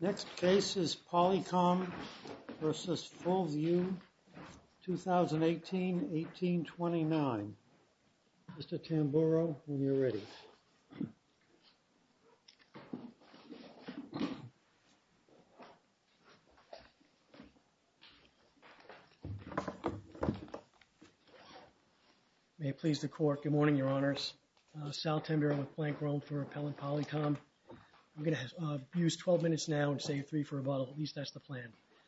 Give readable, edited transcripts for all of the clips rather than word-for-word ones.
Next case is Polycom v. Fullview, 2018-1829. Mr. Tamburo, when you're ready. May it please the Court. Good morning, Your Honors. Sal Tamburo with Plank Rome for Appellant Polycom. I'm going to use 12 minutes now and save 3 for rebuttal. At least that's the plan.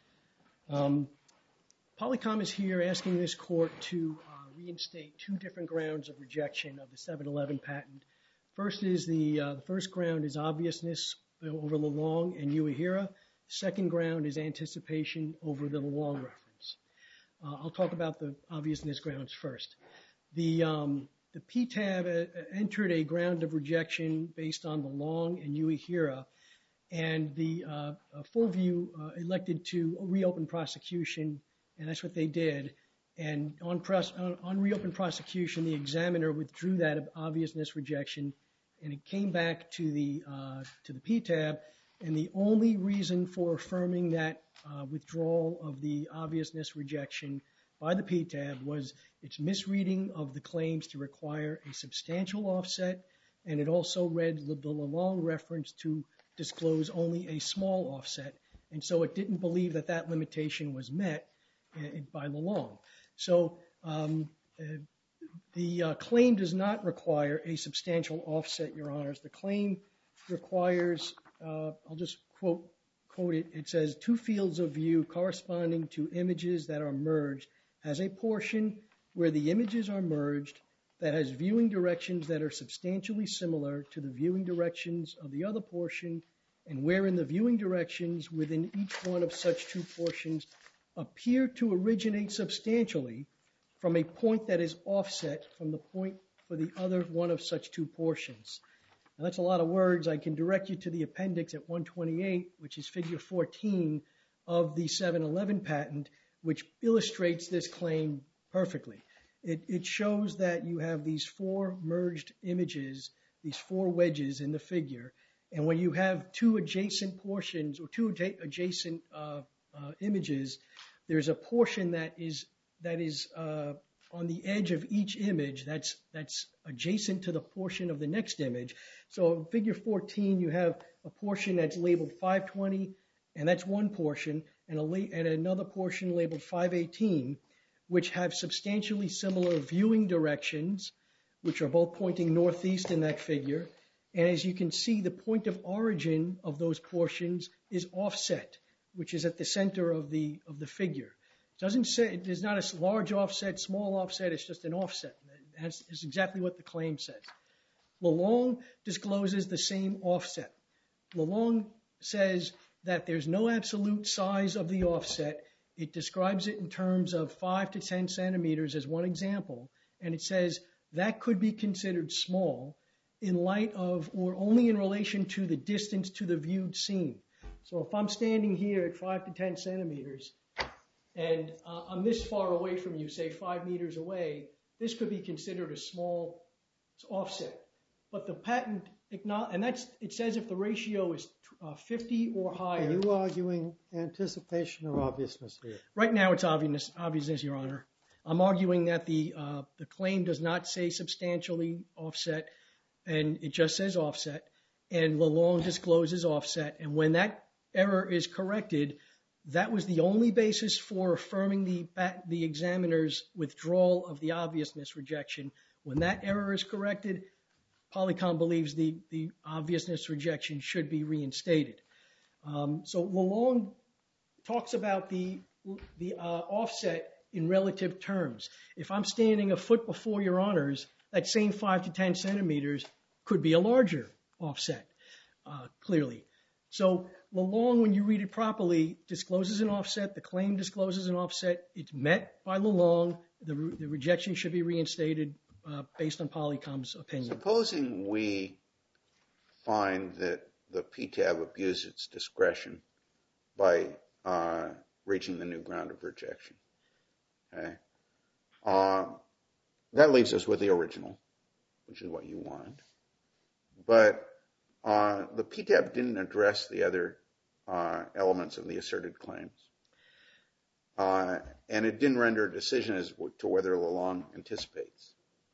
Polycom is here asking this Court to reinstate 2 different grounds of rejection of the 711 patent. First is the first ground is obviousness over Lalonde and Uehara. Second ground is anticipation over the Lalonde reference. I'll talk about the obviousness grounds first. The PTAB entered a ground of rejection based on Lalonde and Uehara, and the Fullview elected to reopen prosecution, and that's what they did. And on reopened prosecution, the examiner withdrew that obviousness rejection, and it came back to the PTAB. And the only reason for affirming that withdrawal of the obviousness rejection by the PTAB was its misreading of the claims to require a substantial offset, and it also read the Lalonde reference to disclose only a small offset, and so it didn't believe that that limitation was met by Lalonde. So the claim does not require a substantial offset, Your Honors. The claim requires, I'll just quote it, it says, 2 fields of view corresponding to images that are merged has a portion where the images are merged that has viewing directions that are substantially similar to the viewing directions of the other portion, and wherein the viewing directions within each one of such 2 portions appear to originate substantially from a point that is offset from the point for the other one of such 2 portions. Now that's a lot of words. I can direct you to the appendix at 128, which is figure 14 of the 711 patent, which illustrates this claim perfectly. It shows that you have these 4 merged images, these 4 wedges in the figure, and when you have 2 adjacent portions or 2 adjacent images, there's a portion that is on the edge of each image that's adjacent to the portion of the next image. So in figure 14, you have a portion that's labeled 520, and that's one portion, and another portion labeled 518, which have substantially similar viewing directions, which are both pointing northeast in that figure. And as you can see, the point of origin of those portions is offset, which is at the center of the figure. It doesn't say, there's not a large offset, small offset, it's just an offset. That's exactly what the claim says. Lalonde discloses the same offset. Lalonde says that there's no absolute size of the offset. It describes it in terms of 5 to 10 centimeters as one example, and it says that could be considered small in light of or only in relation to the distance to the viewed scene. So if I'm standing here at 5 to 10 centimeters and I'm this far away from you, say 5 meters away, this could be considered a small offset. But the patent, and it says if the ratio is 50 or higher. Are you arguing anticipation or obviousness here? Right now it's obviousness, Your Honor. I'm arguing that the claim does not say substantially offset, and it just says offset, and Lalonde discloses offset. And when that error is corrected, that was the only basis for affirming the examiner's withdrawal of the obviousness rejection. When that error is corrected, Polycom believes the obviousness rejection should be reinstated. So Lalonde talks about the offset in relative terms. If I'm standing a foot before Your Honors, that same 5 to 10 centimeters could be a larger offset, clearly. So Lalonde, when you read it properly, discloses an offset. The claim discloses an offset. It's met by Lalonde. The rejection should be reinstated based on Polycom's opinion. Supposing we find that the PTAB abused its discretion by reaching the new ground of rejection. Okay? That leaves us with the original, which is what you want. But the PTAB didn't address the other elements of the asserted claims. And it didn't render a decision as to whether Lalonde anticipates.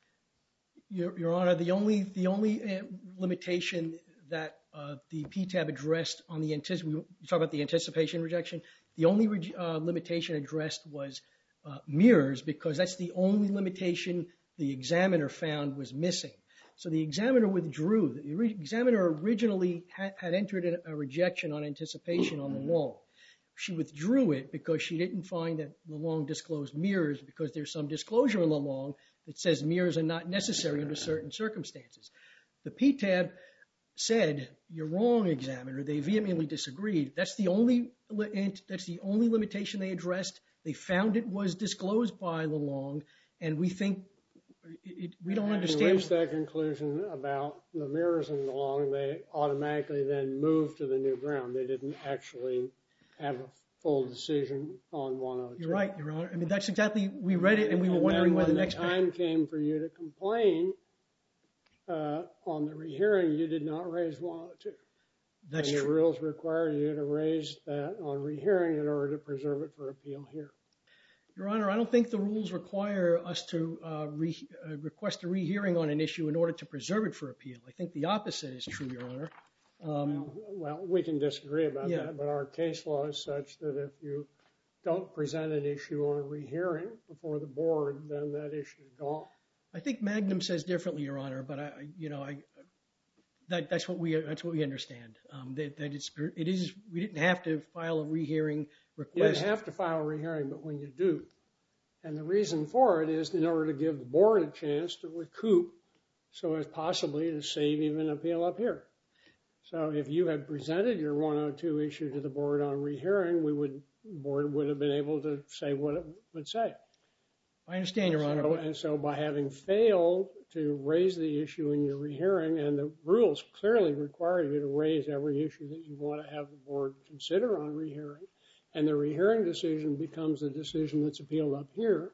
Your Honor, the only limitation that the PTAB addressed on the you talk about the anticipation rejection. The only limitation addressed was mirrors, because that's the only limitation the examiner found was missing. So the examiner withdrew. The examiner originally had entered a rejection on anticipation on Lalonde. She withdrew it because she didn't find that Lalonde disclosed mirrors, because there's some disclosure in Lalonde that says mirrors are not necessary under certain circumstances. The PTAB said, "You're wrong, examiner." They vehemently disagreed. That's the only limitation they addressed. They found it was disclosed by Lalonde, and we think we don't understand. They reached that conclusion about the mirrors in Lalonde. They automatically then moved to the new ground. They didn't actually have a full decision on 102. You're right, Your Honor. I mean, that's exactly, we read it and we were wondering whether the next time came for you to complain on the rehearing, you did not raise 102. That's and true. the rules require you to raise that on rehearing in order to preserve it for appeal here. Your Honor, I don't think the rules require us to request a rehearing on an issue in order to preserve it for appeal. I think the opposite is true, Your Honor. Well, we can disagree about that, but our case law is such that if you don't present an issue on a rehearing before the board, then that issue is gone. I think Magnum says differently, Your Honor, but that's what we understand. We didn't have to file a rehearing request. You didn't have to file a rehearing, but when you do, and the reason for it is in order to give the board a chance to recoup, so as possibly to save even an appeal up here. So if you had presented your 102 issue to the board on rehearing, the board would have been able to say what it would say. I understand, Your Honor. And so by having failed to raise the issue in your rehearing, and the rules clearly require you to raise every issue that you want to have the board consider on rehearing, and the rehearing decision becomes the decision that's appealed up here,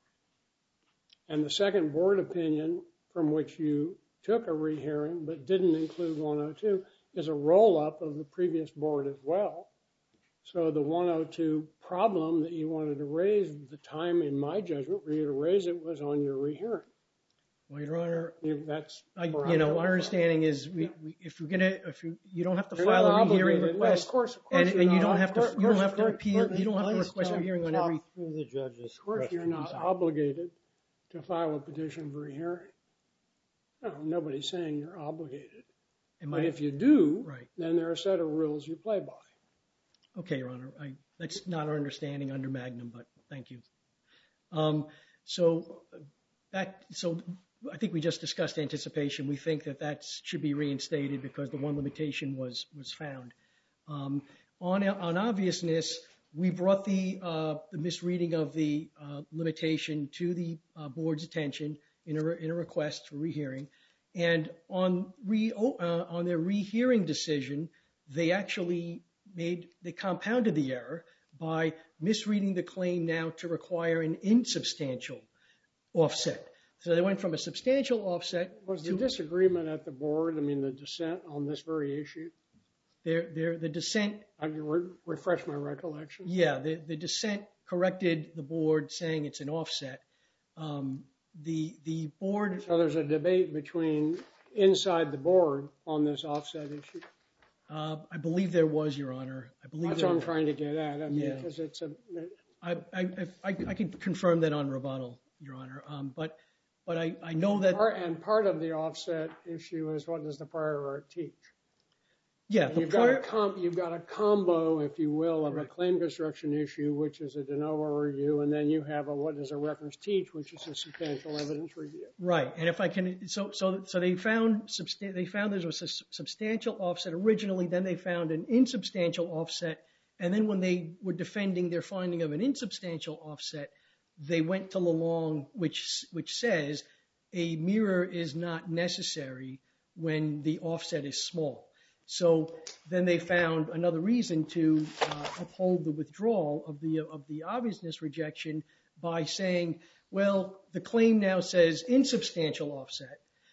and the second board opinion from which you took a rehearing but didn't include 102 is a roll-up of the previous board as well. So the 102 problem that you wanted to raise, the time in my judgment for you to raise it was on your rehearing. Well, Your Honor, our understanding is you don't have to file a rehearing request, and you don't have to appeal. You don't have to request a hearing on every. Of course, you're not obligated to file a petition for a hearing. No, nobody's saying you're obligated. But if you do, then there are a set of rules you play by. Okay, Your Honor. That's not our understanding under Magnum, but thank you. So I think we just discussed anticipation. We think that should be reinstated because the one limitation was found. On obviousness, we brought the misreading of the limitation to the board's attention in a request for rehearing. And on their rehearing decision, they actually compounded the error by misreading the claim now to require an insubstantial offset. So they went from a substantial offset. Was the disagreement at the board, the dissent on this very issue? The dissent. I can refresh my recollection. Yeah, the dissent corrected the board saying it's an offset. The board. So there's a debate inside the board on this offset issue. I believe there was, Your Honor. That's what I'm trying to get at. Because it's I can confirm that on rebuttal, Your Honor. But I know that. And part of the offset issue is what does the prior art teach? Yeah, you've got a combo, if you will, of a claim construction issue, which is a de novo review, and then you have what does a reference teach, which is a substantial evidence review. Right, and if I can, so they found there was a substantial offset originally, then they found an insubstantial offset, and then when they were defending their finding of an insubstantial offset, they went to Lalonde, which says a mirror is not necessary when the offset is small. So then they found another reason to uphold the withdrawal of the obviousness rejection by saying, well, the claim now says insubstantial offset,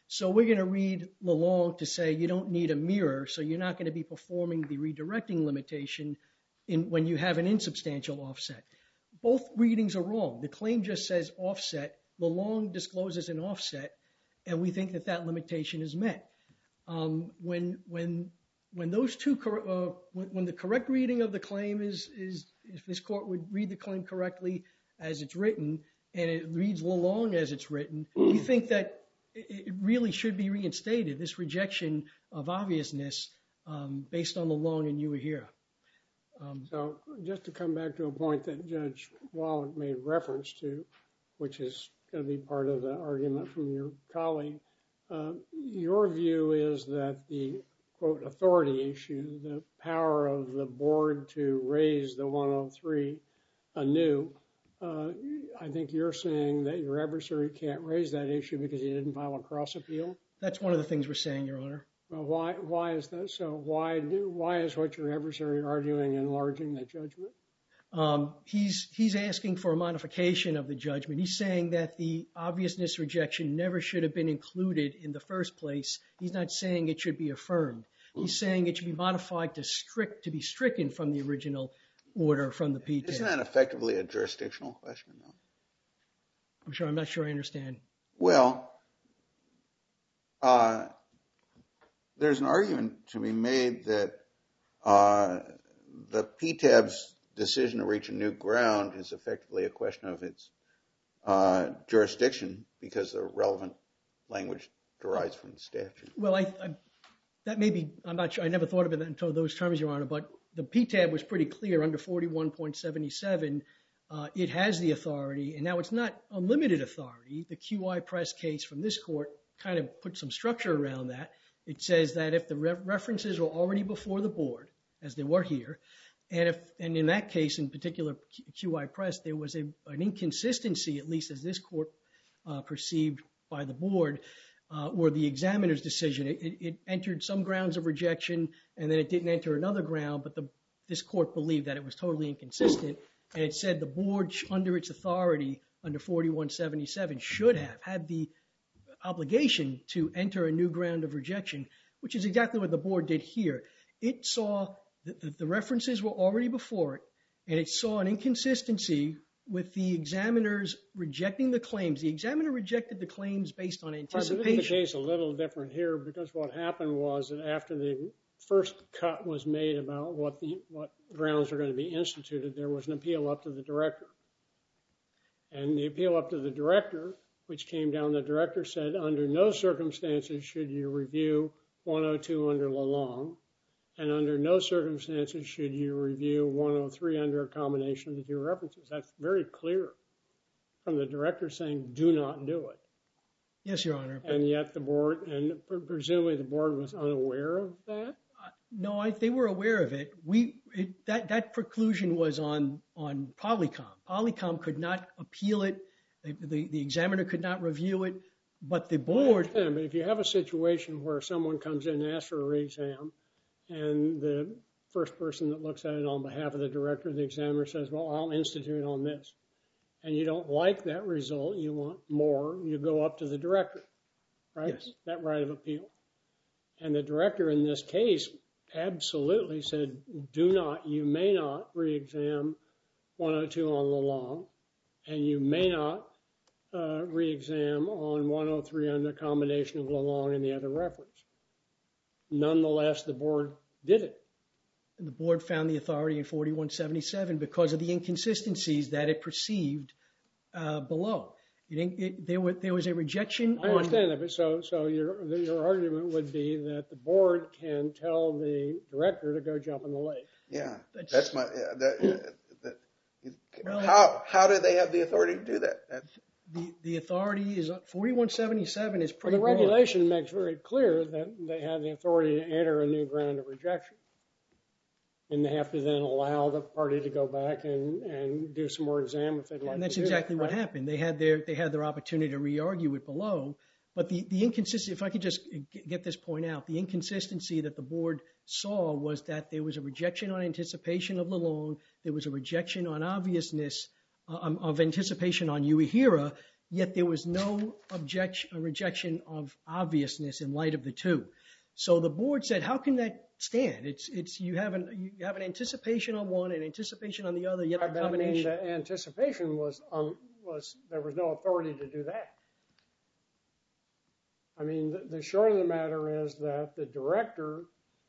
So we're going to read Lalonde to say you don't need a mirror, so you're not going to be performing the redirecting limitation when you have an insubstantial offset. Both readings are wrong. The claim just says offset. Lalonde discloses an offset, and we think that limitation is met. When those two, when the correct reading of the claim is, if this court would read the claim correctly as it's written, and it reads Lalonde as it's written, we think that it really should be reinstated, this rejection of obviousness based on Lalonde and Uehara. So just to come back to a point that Judge Wallach made reference to, which is going to be part of the argument from your colleague, your view is that the, quote, authority issue, the power of the board to raise the 103 anew, I think you're saying that your adversary can't raise that issue because he didn't file a cross appeal? That's one of the things we're saying, Your Honor. Well, why is that so? Why is what your adversary arguing enlarging the judgment? He's asking for a modification of the judgment. He's saying that the obviousness rejection never should have been included in the first place. He's not saying it should be affirmed. He's saying it should be modified to be stricken from the original order from the PTAB. Isn't that effectively a jurisdictional question, though? I'm not sure I understand. Well, there's an argument to be made that the PTAB's decision to reach a new ground is effectively a question of its jurisdiction because the relevant language derives from the statute. Well, that may be, I'm not sure, I never thought of it until those terms, Your Honor, but the PTAB was pretty clear under 41.77, it has the authority, and now it's not unlimited authority. The QI Press case from this court kind of put some structure around that. It says that if the references were already before the board, as they were here, and in that case, in particular QI Press, there was an inconsistency, at least as this court perceived by the board, or the examiner's decision. It entered some grounds of rejection, and then it didn't enter another ground, but this court believed that it was totally inconsistent, and it said the board, under its authority, under 41.77, should have had the obligation to enter a new ground of rejection, which is exactly what the board did here. It saw that the references were already before it, and it saw an inconsistency with the examiners rejecting the claims. The examiner rejected the claims based on anticipation. I believe the case is a little different here because what happened was that after the first cut was made about what grounds are going to be instituted, there was an appeal up to the director. And the appeal up to the director, which came down, the director said, under no circumstances should you review 102 under Lalonde, and under no circumstances should you review 103 under a combination of the two references. That's very clear from the director saying, do not do it. Yes, Your Honor. And yet the board, and presumably the board was unaware of that? No, they were aware of it. That preclusion was on Polycom. Polycom could not appeal it. The examiner could not review it, but the board... But if you have a situation where someone comes in and asks for a re-exam, and the first person that looks at it on behalf of the director, the examiner says, well, I'll institute on this. And you don't like that result, you want more, you go up to the director, right? Yes. That right of appeal. And the director in this case absolutely said, you may not re-exam 102 on Lalonde, and you may not re-exam on 103 on the combination of Lalonde and the other reference. Nonetheless, the board did it. And the board found the authority in 4177 because of the inconsistencies that it perceived below. There was a rejection on... I understand that, but so your argument would be that the board can tell the director to go jump in the lake. Yeah, that's my... How do they have the authority to do that? The authority is 4177 is pretty broad. The regulation makes very clear that they have the authority to enter a new ground of rejection. And they have to then allow the party to go back and do some more exam if they'd like to do. And that's exactly what happened. They had their opportunity to re-argue it below. But the inconsistency, if I could just get this point out, the inconsistency that the board saw was that there was a rejection on anticipation of Lalonde, there was a rejection on obviousness of anticipation on Uehara, yet there was no rejection of obviousness in light of the two. So the board said, how can that stand? You have an anticipation on one and anticipation on the other, yet the combination. The anticipation was there was no authority to do that. I mean, the short of the matter is that the director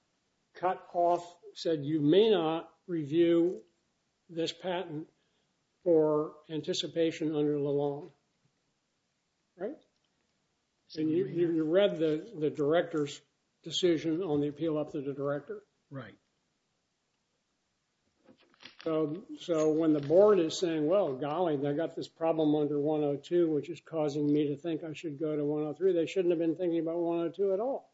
said you may not review this patent for anticipation under Lalonde, right? And you read the director's decision on the appeal up to the director. Right. So when the board is saying, well, golly, I got this problem under 102, which is causing me to think I should go to 103, they shouldn't have been thinking about 102 at all.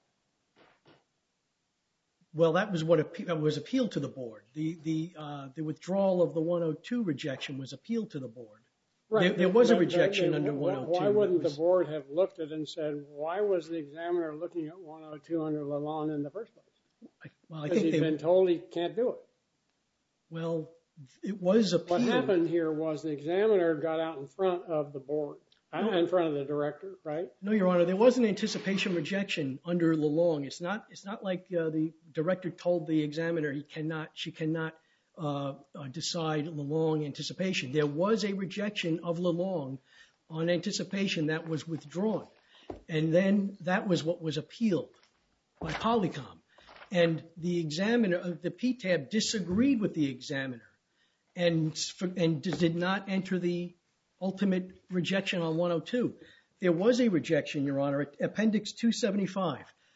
Well, that was what was appealed to the board. The withdrawal of the 102 rejection was appealed to the board. Right. There was a rejection under 102. Why wouldn't the board have looked at it and said, why was the examiner looking at 102 under Lalonde in the first place? Well, I because think he's been told he can't do it. Well, it was appealed. What happened here was the examiner got out in front of the board, in front of the director, right? No, Your Honor, there was an anticipation rejection under Lalonde. It's not like the director told the examiner she cannot decide Lalonde anticipation. There was a rejection of Lalonde on anticipation that was withdrawn. And then that was what was appealed by Polycom. And the examiner, the PTAB disagreed with the examiner and did not enter the ultimate rejection on 102. There was a rejection, Your Honor, Appendix 275.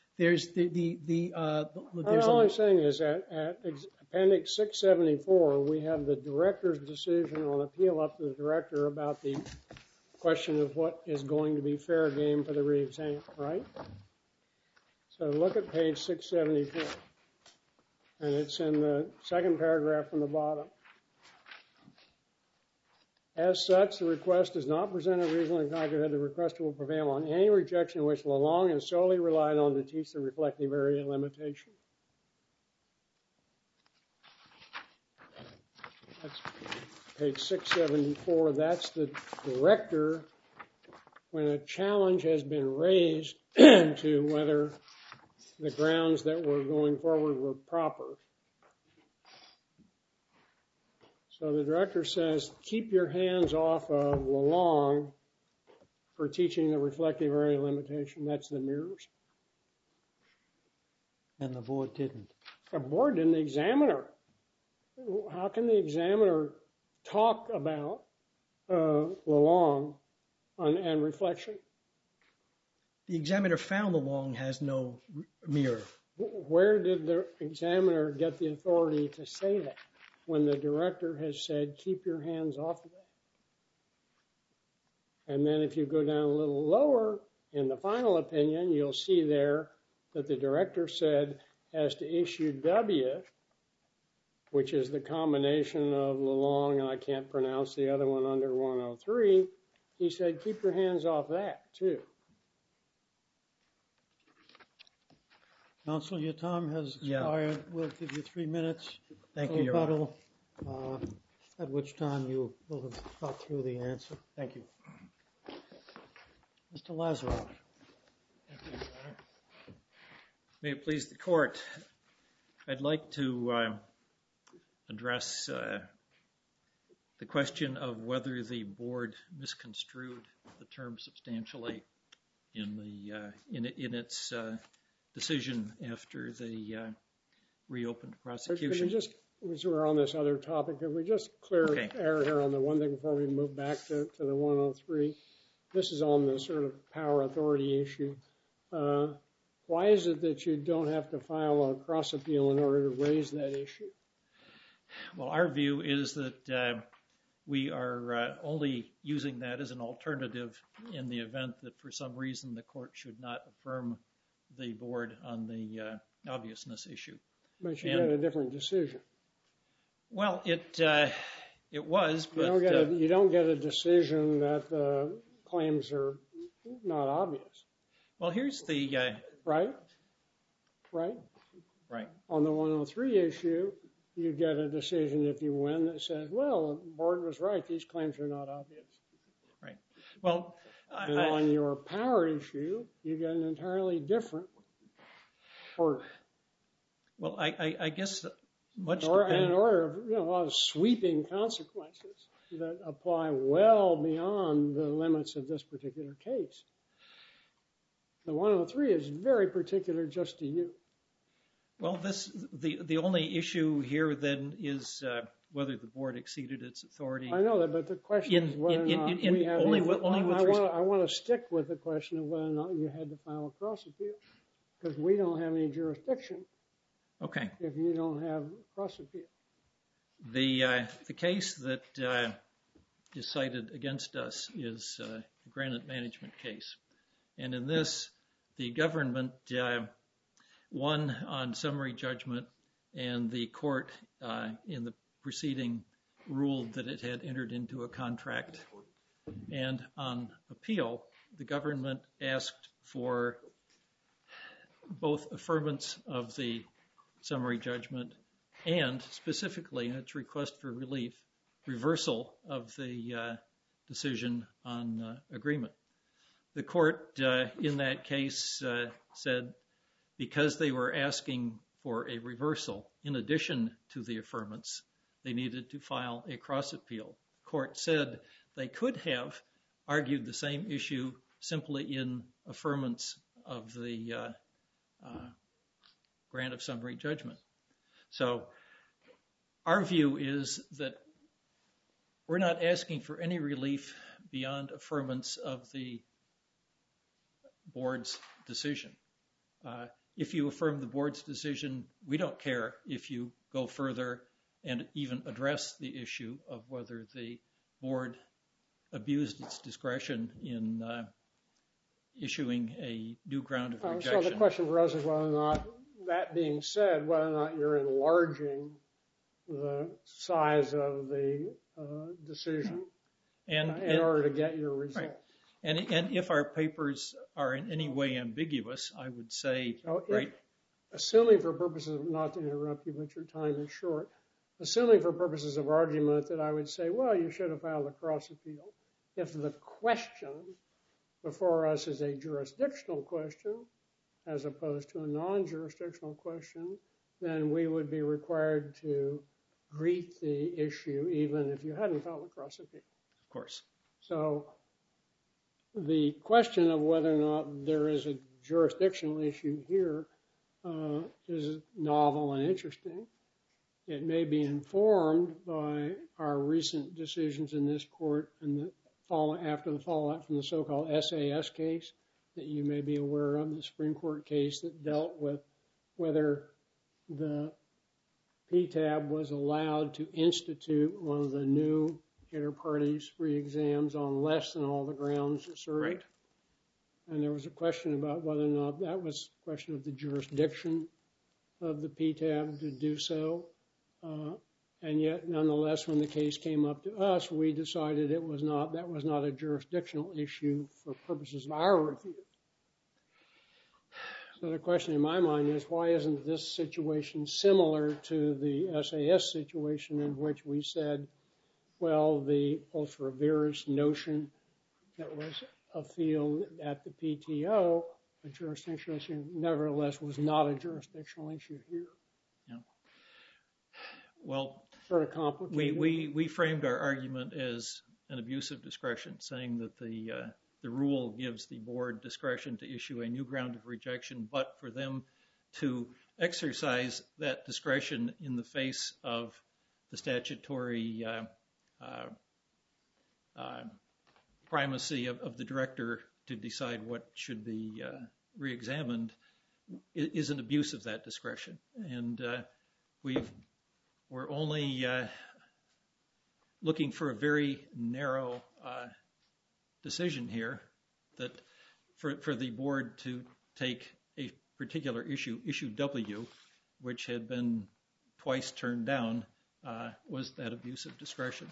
All I'm saying is that at Appendix 674, we have the director's decision on appeal up to the director about the question of what is going to be fair game for the re-exam, right? So look at page 674, and it's in the second paragraph from the bottom. As such, the request does not present a reasonable likelihood the requester will prevail on any rejection which Lalonde is solely relied on to teach the reflective area limitation. That's page 674. That's the director when a challenge has been raised to whether the grounds that were going forward were proper. So the director says, keep your hands off of Lalonde for teaching the reflective area limitation. That's the mirrors. And the board didn't. The board didn't. The examiner. How can the examiner talk about Lalonde and reflection? The examiner found Lalonde has no mirror. Where did the examiner get the authority to say that when the director has said, keep your hands off of that? And then if you go down a little lower in the final opinion, you'll see there that the director said, as to issue W, which is the combination of Lalonde, and I can't pronounce the other one under 103, he said, keep your hands off that too. Counsel, your time has expired. We'll give you 3 minutes. Thank you, Your Honor. At which time you will have thought through the answer. Thank you. Mr. Lazaroff. Thank you, Your Honor. May it please the court, I'd like to address the question of whether the board misconstrued the term substantially in its decision after the reopened prosecution. Could we just, as we're on this other topic, could we just clear air here on the one thing before we move back to the 103? This is on the sort of power authority issue. Why is it that you don't have to file a cross appeal in order to raise that issue? Well, our view is that we are only using that as an alternative in the event that for some reason the court should not affirm the board on the obviousness issue. But you got a different decision. Well, it was, but you don't get a decision that the claims are not obvious. Well, here's the right. On the 103 issue, you get a decision if you win that says, well, the board was right; these claims are not obvious. Right. Well, And on your power issue, you get an entirely different order. Well, I guess much And an depends. order of a lot of sweeping consequences that apply well beyond the limits of this particular case. The 103 is very particular just to you. Well, the only issue here then is whether the board exceeded its authority. I know that, but the question is whether or not we have... I want to stick with the question of whether or not you had to file a cross appeal, because we don't have any jurisdiction. Okay. If you don't have a cross appeal. The case that is cited against us is the Granite Management case. And in this, the government won on summary judgment, and the court in the proceeding ruled that it had entered into a contract. And on appeal, the government asked for both affirmance of the summary judgment and specifically in its request for relief, reversal of the decision on agreement. The court in that case said because they were asking for a reversal in addition to the affirmance, they needed to file a cross appeal. The court said they could have argued the same issue simply in affirmance of the grant of summary judgment. So our view is that we're not asking for any relief beyond affirmance of the board's decision. If you affirm the board's decision, we don't care if you go further and even address the issue of whether the board abused its discretion in issuing a new ground of rejection. So the question for us is whether or not, that being said, whether or not you're enlarging the size of the decision in order to get your result. Right. And if our papers are in any way ambiguous, I would say, assuming for purposes of, not to interrupt you, but your time is short, assuming for purposes of argument that I would say, well, you should have filed a cross appeal. If the question before us is a jurisdictional question, as opposed to a non-jurisdictional question, then we would be required to greet the issue even if you hadn't filed a cross appeal. Of course. So the question of whether or not there is a jurisdictional issue here is novel and interesting. It may be informed by our recent decisions in this court and after the fallout from the so-called SAS case that you may be aware of, the Supreme Court case that dealt with whether the PTAB was allowed to institute one of the new inter-parties re-exams on less than all the grounds asserted. Right. And there was a question about whether or not that was a question of the jurisdiction of the PTAB to do so. And yet, nonetheless, when the case came up to us, we decided that was not a jurisdictional issue for purposes of our review. So the question in my mind is, why isn't this situation similar to the SAS situation in which we said, well, the ultra-virus notion that was afield at the PTO, a jurisdictional issue, nevertheless was not a jurisdictional issue here. Yeah. Well, sort of complicated. We framed our argument as an abuse of discretion, saying that the rule gives the board discretion to issue a new ground of rejection, but for them to exercise that discretion in the face of the statutory primacy of the director to decide what should be re-examined is an abuse of that discretion. And we're only looking for a very narrow decision here, that for the board to take a particular issue, issue W, which had been twice turned down, was that abuse of discretion.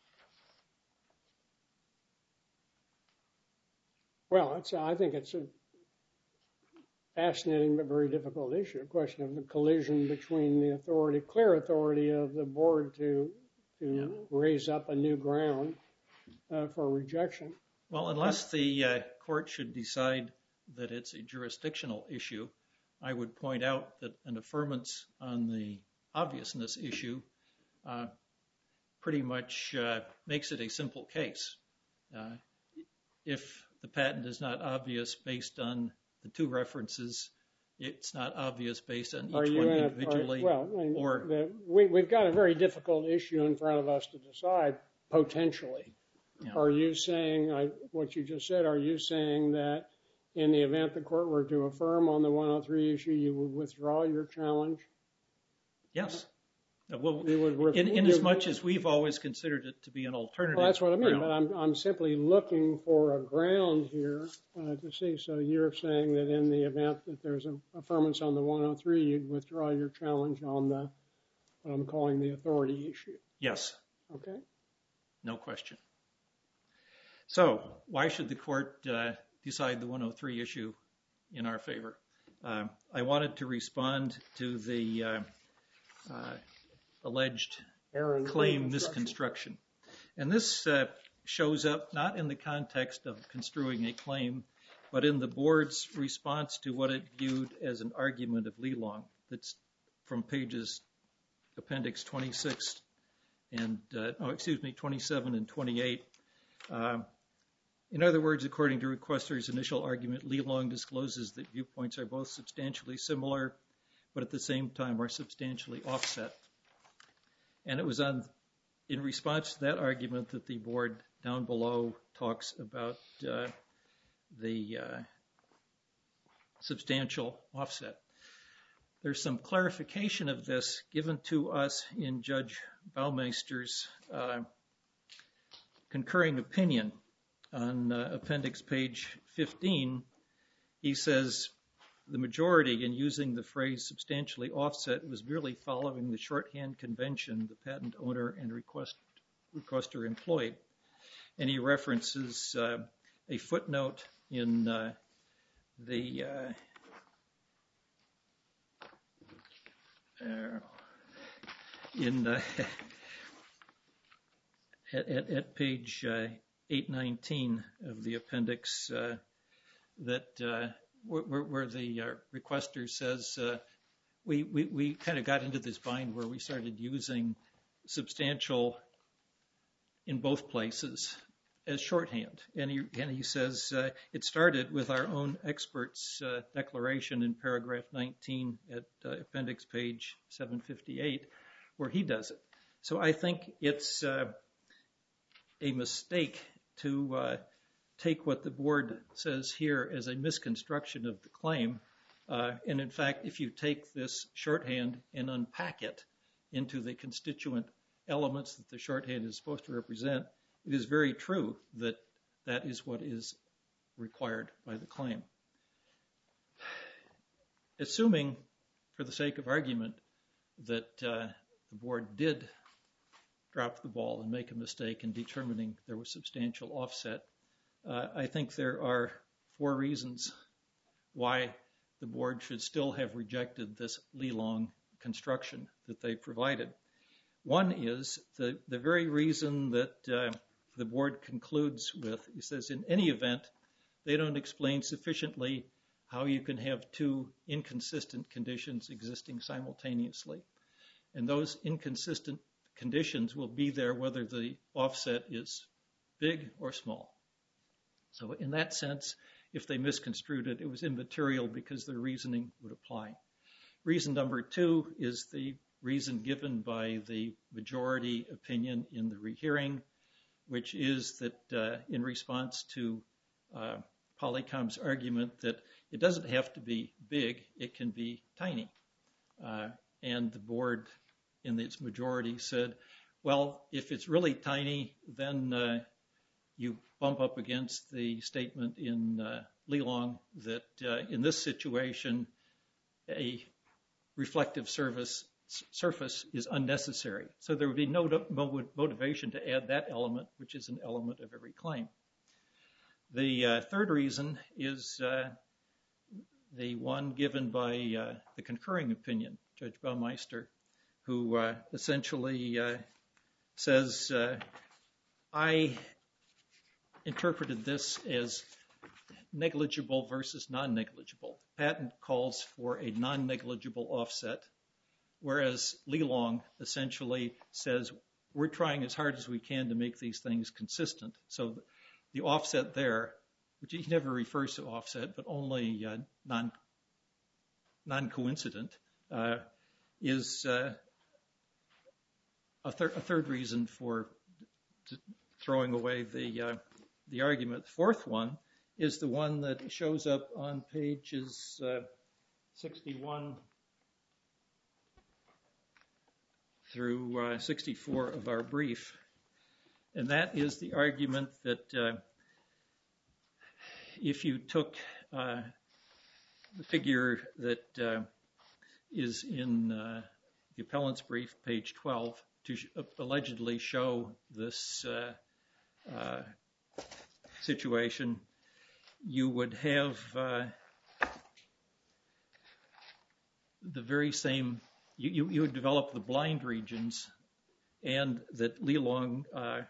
Well, I think it's a fascinating but very difficult issue, a question of the collision between the authority, clear authority of the board to raise up a new ground for rejection Well, unless the court should decide that it's a jurisdictional issue, I would point out that an affirmance on the obviousness issue pretty much makes it a simple case. If the patent is not obvious based on the two references, it's not obvious based on each one individually. We've got a very difficult issue in front of us to decide, potentially. Yeah. Are you saying, what you just said, are you saying that in the event the court were to affirm on the 103 issue, you would withdraw your challenge? Yes. Well, in as much as we've always considered it to be an alternative. Well, that's what I mean, but I'm simply looking for a ground here to see. So you're saying that in the event that there's an affirmance on the 103, you'd withdraw your challenge on the, what I'm calling the authority issue? Yes. Okay. No question. So why should the court decide the 103 issue in our favor? I wanted to respond to the alleged claim misconstruction. And this shows up not in the context of construing a claim, but in the board's response to what it viewed as an argument of Lelong. That's from pages appendix 26 and, 27 and 28. In other words, according to requester's initial argument, Lelong discloses that viewpoints are both substantially similar, but at the same time are substantially offset. And it was in response to that argument that the board down below talks about the substantial offset. There's some clarification of this given to us in Judge Baumeister's concurring opinion on appendix page 15. He says the majority in using the phrase substantially offset was merely following the shorthand convention the patent owner and requester employed. And he references a footnote in at page 819 of the appendix that where the requester says we kind of got into this bind where we started using substantial in both places as shorthand. And he says it started with our own expert's declaration in paragraph 19 at appendix page 758 where he does it. So I think it's a mistake to take what the board says here as a misconstruction of the claim. And in fact, if you take this shorthand and unpack it into the constituent elements that the shorthand is supposed to represent, it is very true that that is what is required by the claim. Assuming, for the sake of argument, that the board did drop the ball and make a mistake in determining there was substantial offset, I think there are 4 reasons why the board should still have rejected this Lelong construction that they provided. One is the very reason that the board concludes with, it says, in any event, they don't explain sufficiently how you can have 2 inconsistent conditions existing simultaneously. And those inconsistent conditions will be there whether the offset is big or small. So in that sense, if they misconstrued it, it was immaterial because their reasoning would apply. Reason number 2 is the reason given by the majority opinion in the rehearing, which is that in response to Polycom's argument that it doesn't have to be big, it can be tiny. And the board in its majority said, well, if it's really tiny, then you bump up against the statement in Lelong that in this situation, a reflective surface is unnecessary. So there would be no motivation to add that element, which is an element of every claim. The third reason is the one given by the concurring opinion, Judge Baumeister, who essentially says, I interpreted this as negligible versus non-negligible. Patent calls for a non-negligible offset, whereas Lelong essentially says we're trying as hard as we can to make these things consistent. So the offset there, which he never refers to offset, but only non-coincident, is a third reason for throwing away the argument. The fourth one is the one that shows up on pages 61 through 64 of our brief. And that is the argument that if you took the figure that is in the appellant's brief, page 12, to allegedly show this situation, you would have the very same, you would develop the blind regions, and that Lelong,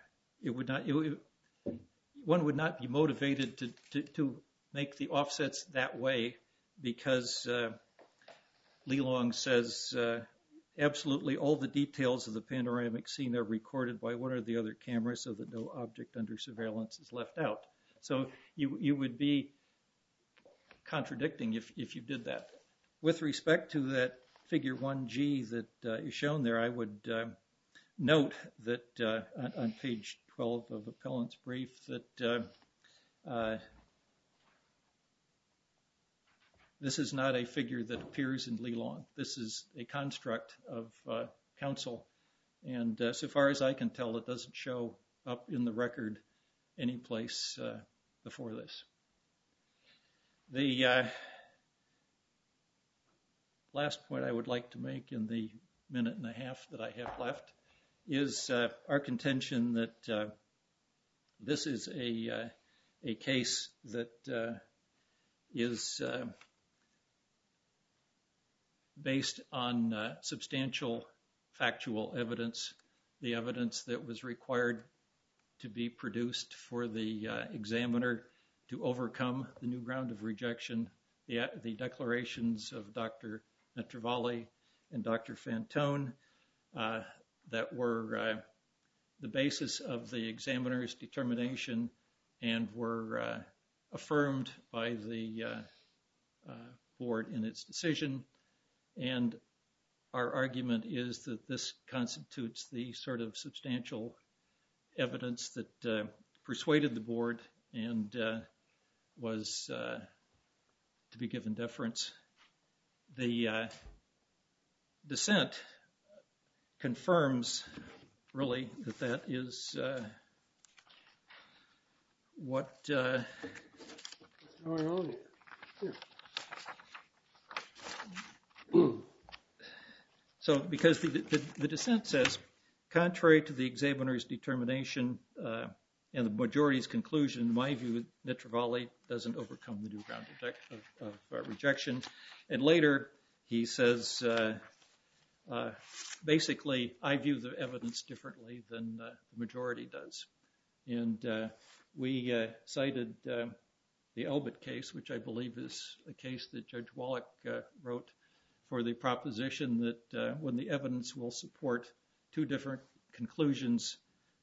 one would not be motivated to make the offsets that way, because Lelong says absolutely all the details of the panoramic scene are recorded by one or the other camera so that no object under surveillance is left out. So you would be contradicting if you did that. With respect to that figure 1G that is shown there, I would note that on page 12 of appellant's brief that this is not a figure that appears in Lelong. This is a construct of counsel, and so far as I can tell, it doesn't show up in the record any place before this. The last point I would like to make in the minute and a half that I have left is our contention that this is a case that is based on substantial factual evidence, the evidence that was required to be produced for the examiner to overcome the new ground of rejection, the declarations of Dr. Netravalli and Dr. Fantone that were the basis of the examiner's determination and were affirmed by the board in its decision. And our argument is that this constitutes the sort of substantial evidence that persuaded the board and was to be given deference. The dissent confirms really that is what's going on here. So because the dissent says, contrary to the examiner's determination and the majority's conclusion, in my view, Netravalli doesn't overcome the new ground of rejection. And later he says, basically, I view the evidence differently than the majority does. And we cited the Elbit case, which I believe is a case that Judge Wallach wrote, for the proposition that when the evidence will support two different conclusions,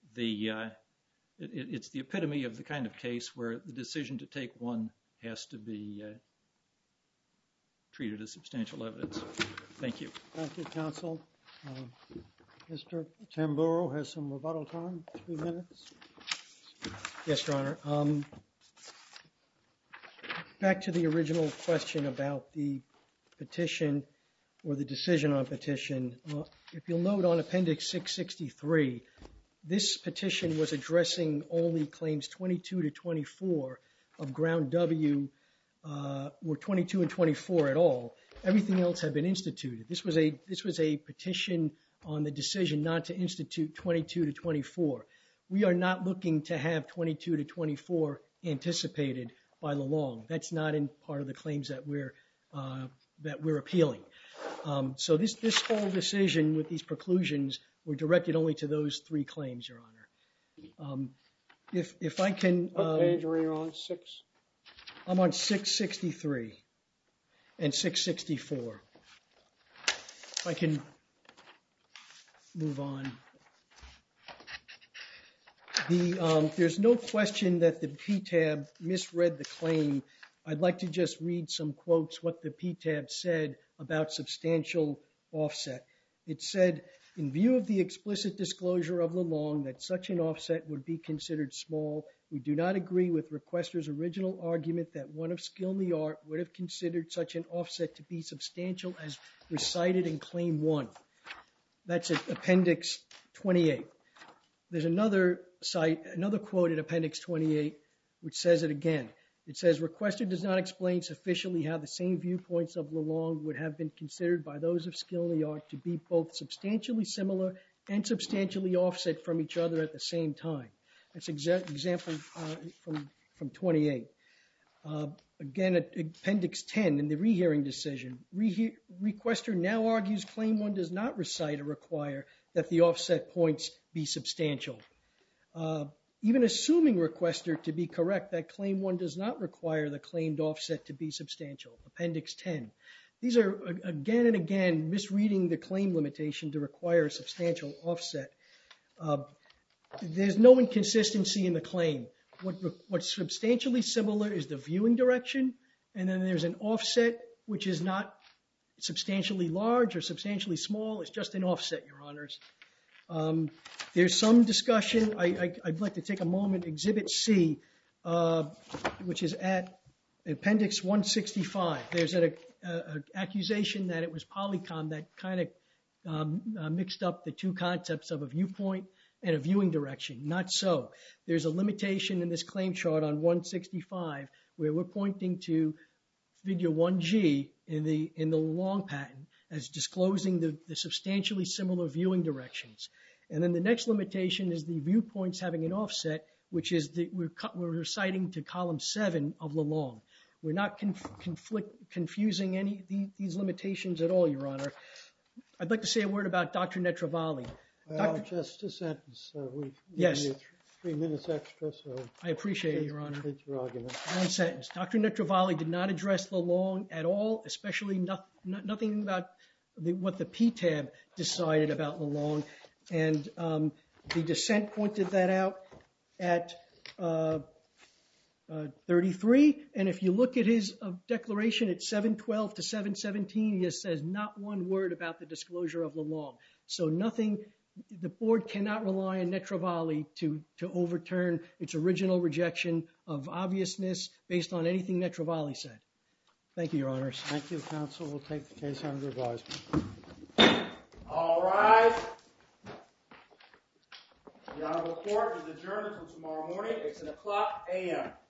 it's the epitome of the kind of case where the decision to take one has to be treated as substantial evidence. Thank you. Thank you, counsel. Mr. Tamburo has some rebuttal time, 3 minutes. Yes, Your Honor. Back to the original question about the petition or the decision on petition. If you'll note on Appendix 663, this petition was addressing only claims 22 to 24 of ground W, or 22 and 24 at all. Everything else had been instituted. This was a petition on the decision not to institute 22 to 24. We are not looking to have 22 to 24 anticipated by Lelong. That's not in part of the claims that we're appealing. So this whole decision with these preclusions were directed only to those 3 claims, Your Honor. If I can... What page are you on? 6? I'm on 663 and 664. If I can move on. There's no question that the PTAB misread the claim. I'd like to just read some quotes, what the PTAB said about substantial offset. It said, in view of the explicit disclosure of Lalonde that such an offset would be considered small, we do not agree with requester's original argument that one of skill in the art would have considered such an offset to be substantial as recited in Claim 1. That's at Appendix 28. There's another quote in Appendix 28 which says it again. It says, requester does not explain sufficiently how the same viewpoints of Lalonde would have been considered by those of skill in the art to be both substantially similar and substantially offset from each other at the same time. That's example from 28. Again, at Appendix 10 in the rehearing decision, requester now argues Claim 1 does not recite or require that the offset points be substantial. Even assuming requester to be correct that Claim 1 does not require the claimed offset to be substantial. Appendix 10. These are again and again misreading the claim limitation to require a substantial offset. There's no inconsistency in the claim. What's substantially similar is the viewing direction, and then there's an offset which is not substantially large or substantially small. It's just an offset, Your Honors. There's some discussion. I'd like to take a moment. Exhibit C, which is at Appendix 165. There's an accusation that it was Polycom that kind of mixed up the two concepts of a viewpoint and a viewing direction. Not so. There's a limitation in this claim chart on 165 where we're pointing to Figure 1G in the Lalonde patent as disclosing the substantially similar viewing directions. And then the next limitation is the viewpoints having an offset, which is we're reciting to column 7 of Lalonde. We're not confusing these limitations at all, Your Honor. I'd like to say a word about Dr. Netravalli. Just a sentence. We've Yes. given you 3 minutes extra, so I appreciate it, Your Honor. complete your argument. One sentence. Dr. Netravalli did not address Lalonde at all, especially nothing about what the PTAB decided about Lalonde. And the dissent pointed that out at 33. And if you look at his declaration at 712 to 717, he just says not one word about the disclosure of Lalonde. So nothing, the board cannot rely on Netravalli to overturn its original rejection of obviousness based on anything Netravalli said. Thank you, Your Honors. Thank you, counsel. We'll take the case under advisement. All rise. The Honorable Court is adjourned until tomorrow morning at 10 o'clock a.m.